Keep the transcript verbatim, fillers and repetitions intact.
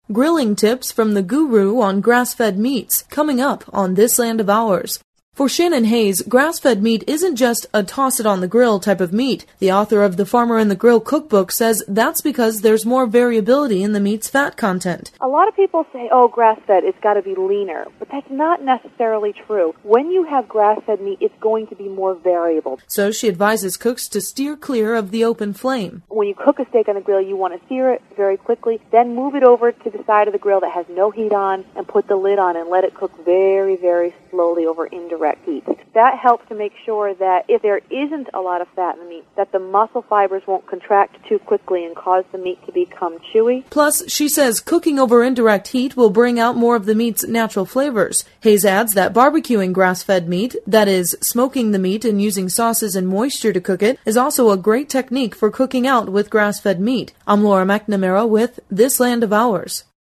Grilling tips from the guru on grass-fed meats, coming up on This Land of Ours. For Shannon Hayes, grass-fed meat isn't just a toss-it-on-the-grill type of meat. The author of the Farmer and the Grill cookbook says that's because there's more variability in the meat's fat content. A lot of people say, oh, grass-fed, it's got to be leaner. But that's not necessarily true. When you have grass-fed meat, it's going to be more variable. So she advises cooks to steer clear of the open flame. When you cook a steak on the grill, you want to sear it very quickly, then move it over to the side of the grill that has no heat on and put the lid on and let it cook very, very slowly over indirect heat. That helps to make sure that if there isn't a lot of fat in the meat, that the muscle fibers won't contract too quickly and cause the meat to become chewy. Plus, she says cooking over indirect heat will bring out more of the meat's natural flavors. Hayes adds that barbecuing grass-fed meat, that is, smoking the meat and using sauces and moisture to cook it, is also a great technique for cooking out with grass-fed meat. I'm Laura McNamara with This Land of Ours.